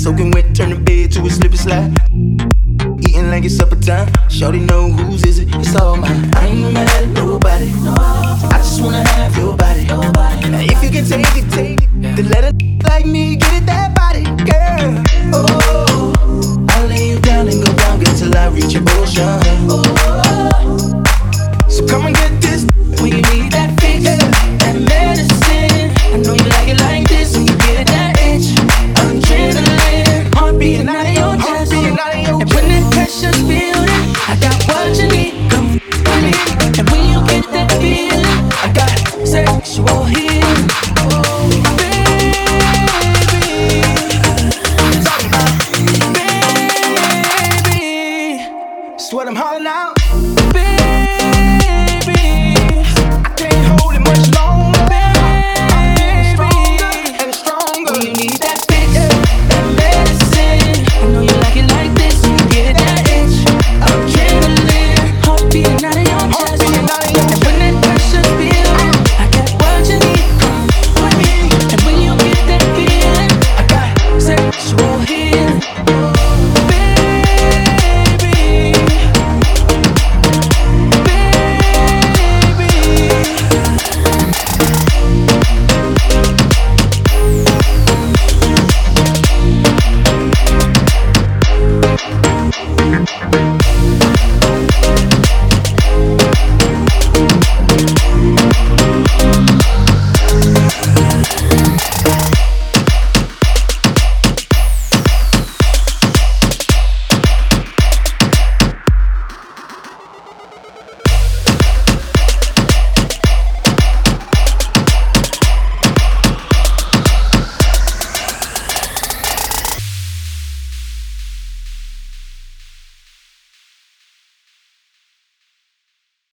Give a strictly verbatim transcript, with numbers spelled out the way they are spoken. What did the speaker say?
Soaking wet, turn the bed to a slip and slide. Eating like it's supper time. Shorty know whose is it, it's all mine. I ain't mad at nobody. I just wanna have your body. Now if you can take it, take it. Then let a like me get it, that body, girl. Oh, I'll lay you down and go down, girl, till I reach your ocean. Oh, so come and get